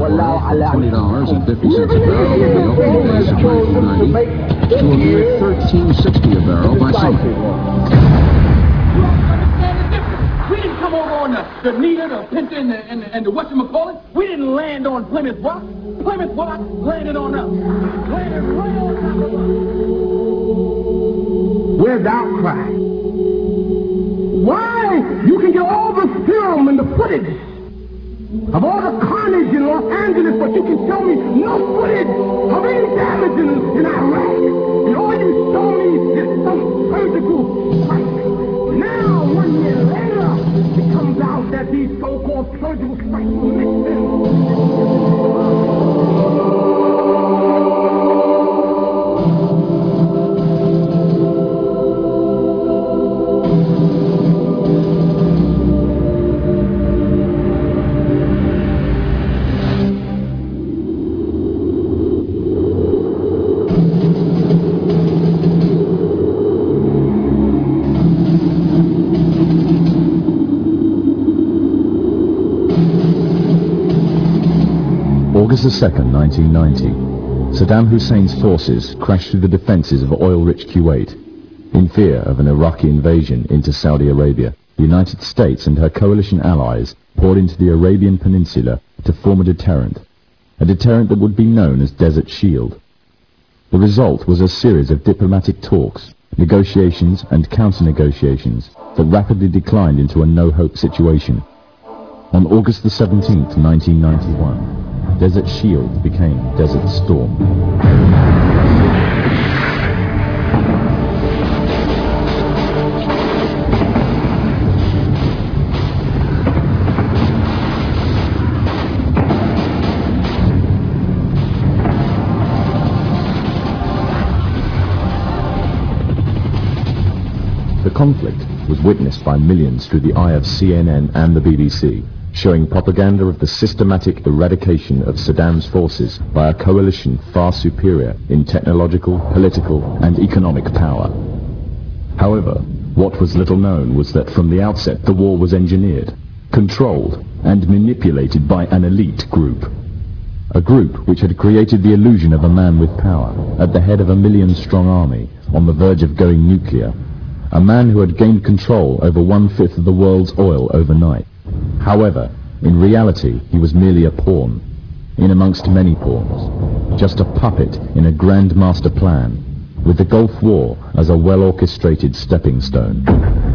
oil from $20.50 a barrel in the opening days of 1990 to a mere $13.60 a barrel by summer. We didn't come over on the Nita, the Pinta, and the whatchamacallit. We didn't land on Plymouth Rock. Plymouth Rock landed on us. Landed right on top of us. Where's the outcry? Why? You can get all the film and the footage of all the carnage in Los Angeles, but you can show me no footage of any damage in Iraq. And all you show me is some surgical strike. Now, 1 year later, it comes out that these so-called surgical strikes will make sense. August 2nd, 1990, Saddam Hussein's forces crashed through the defenses of oil-rich Kuwait. In fear of an Iraqi invasion into Saudi Arabia, the United States and her coalition allies poured into the Arabian Peninsula to form a deterrent that would be known as Desert Shield. The result was a series of diplomatic talks, negotiations and counter-negotiations that rapidly declined into a no-hope situation. On August the 17th, 1991, Desert Shield became Desert Storm. The conflict was witnessed by millions through the eye of CNN and the BBC, showing propaganda of the systematic eradication of Saddam's forces by a coalition far superior in technological, political, and economic power. However, what was little known was that from the outset the war was engineered, controlled, and manipulated by an elite group. A group which had created the illusion of a man with power, at the head of a million-strong army, on the verge of going nuclear. A man who had gained control over 1/5 of the world's oil overnight. However, in reality, he was merely a pawn, in amongst many pawns, just a puppet in a grand master plan, with the Gulf War as a well-orchestrated stepping stone.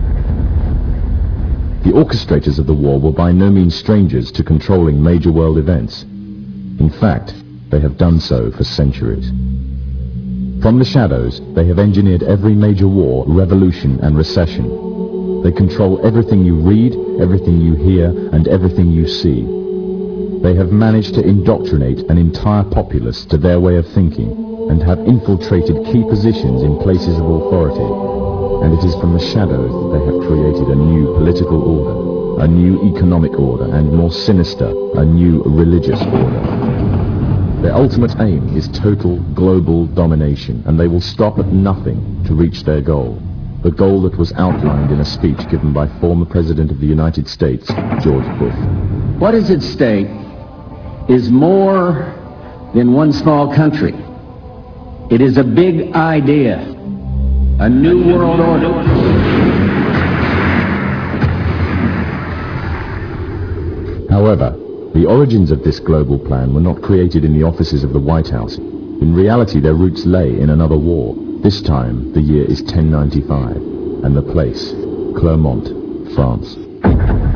The orchestrators of the war were by no means strangers to controlling major world events. In fact, they have done so for centuries. From the shadows, they have engineered every major war, revolution, and recession. They control everything you read, everything you hear, and everything you see. They have managed to indoctrinate an entire populace to their way of thinking, and have infiltrated key positions in places of authority. And it is from the shadows that they have created a new political order, a new economic order, and more sinister, a new religious order. Their ultimate aim is total global domination, and they will stop at nothing to reach their goal. The goal that was outlined in a speech given by former President of the United States, George Bush. What is at stake is more than one small country. It is a big idea, a new world order. However, the origins of this global plan were not created in the offices of the White House. In reality, their roots lay in another war. This time, the year is 1095, and the place, Clermont, France.